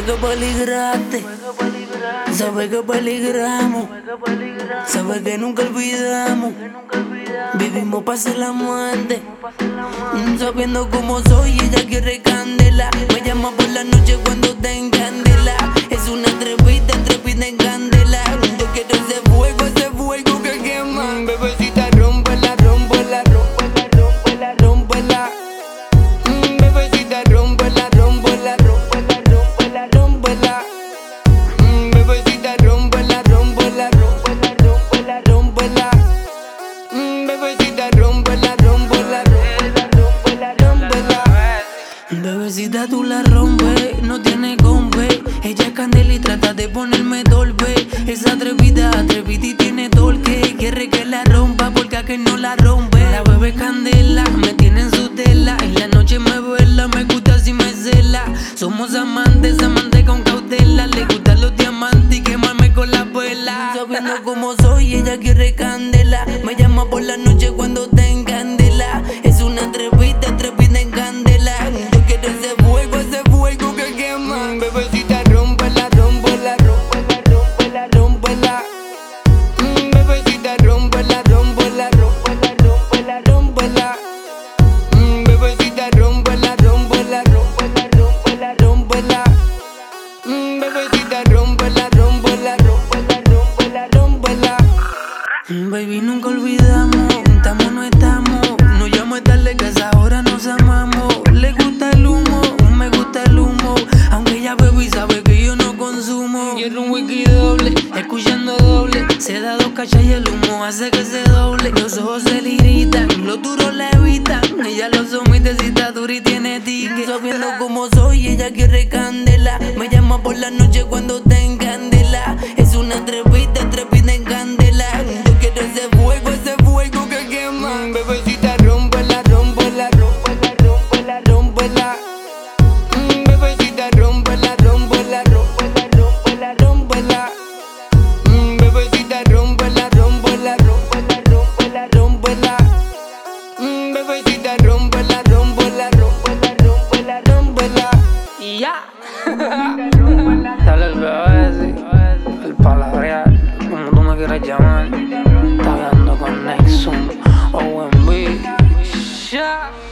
Sabes que peligraste, sabes que peligramos, sabes que nunca olvidamos. Vivimos para hacer la muerte, sabiendo cómo soy, ella quiere candela. Me llama por la noche cuando te encandela. Es una atrevida en candela. Yo quiero ese fuego que quema. Bebecita, rómpela, rómpela, rómpela, rómpela, rómpela. Bebecita, rómpela, rómpela, rómpela, rómpela, rómpela. Bebecita, rómpela, rómpela, rómpela, rómpela, rómpela. Bebecita, rómpela, rómpela, rómpela, rómpela, rómpela. Bebecita, tú la rompes, no tiene compe. Ella es candela y trata de ponerme torpe. Es atrevida y tiene torque. Quiere que la rompa porque a que no la rompe. La bebé candela, me tiene en su tela. En la noche me vuela, me gusta si me cela. Somos amantes con cautela. Le gustan los diamantes y quemarme con la vela. Sabiendo cómo soy, ella quiere candela. Me llama por la noche cuando te encandela. Es una atrevida en candela. Yo quiero ese fuego que quema. Bebecita, rómpela, rómpela, rómpela, rómpela, rómpela. Bebecita, rómpela, rómpela, rómpela, rómpela, rómpela. Bebecita, rómpela, rómpela, rómpela, rómpela, rómpela. Bebecita, rómpela, rómpela, rómpela, rómpela, rómpela. Baby, nunca olvidamos, estamos no estamos. No llamo tarde que a esa hora nos amamos. Le gusta el humo, me gusta el humo. Aunque ella bebe y sabe que yo no consumo. Quiero un whisky doble, escuchando doble. Se da dos cachas y el humo hace que se doble. Los ojos se le irritan, los duros la evitan. Ella lo somete si está dura y tiene tique. Sabiendo cómo soy, ella quiere candela. Me llama por la noche cuando te encandela. Es una atrevida en candela. Yo quiero ese fuego que quema. Bebecita, rómpela, rómpela, rómpela, rómpela, rómpela. Bebecita, rómpela, rómpela, rómpela, rómpela, rómpela. Bebecita, rómpela, rómpela, rómpela, rómpela, rómpela. Bebecita, rómpela, rómpela, rómpela, rómpela, rómpela. Y ya. Dale el bebé, sí. El palabrear, como tú me quieras llamar. Está hablando con Nexum, OMB. Ya.